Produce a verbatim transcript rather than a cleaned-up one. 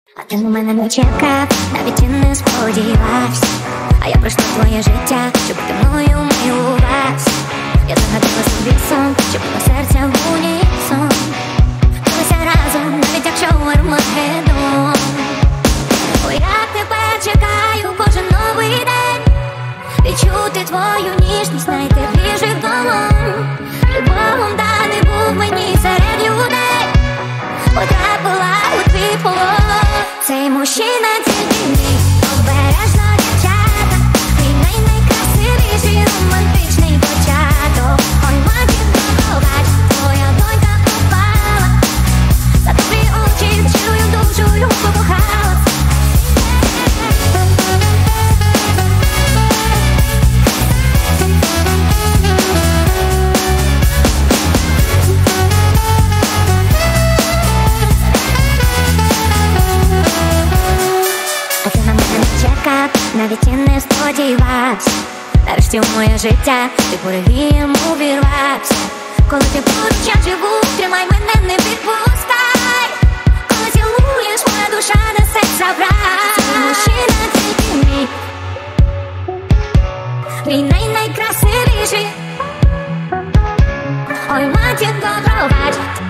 А ти на мене не чекав, навіть і не сподівався. А я пройшла твоє життя, щоб ти мною милувався. Я загадала собі сон, щоб на серця в унісон билися разом, навіть якщо Армагеддон. О, я тебе чекаю кожен новий день, відчути твою ніжність найтепліших долонь. Любовом даний був мені серед людей, потрапила у твій полон. Цей мужчина тільки мій, обережно, дівчата, твій най-найкрасивіший романтичний початок. Ой, матінко, пробач, твоя донька попала, за добрі очі, щирою душою покохала. А ти на мене не чекав, навіть і не сподівався. Нарешті в моє життя ти поревієм увірвався. Коли ти поруч, я живу, тримай мене, не відпускай. Коли цілуєш, моя душа несе забрать. Цей мужчина тільки мій, твій най-найкрасивіший. Ой, матінко, пробач.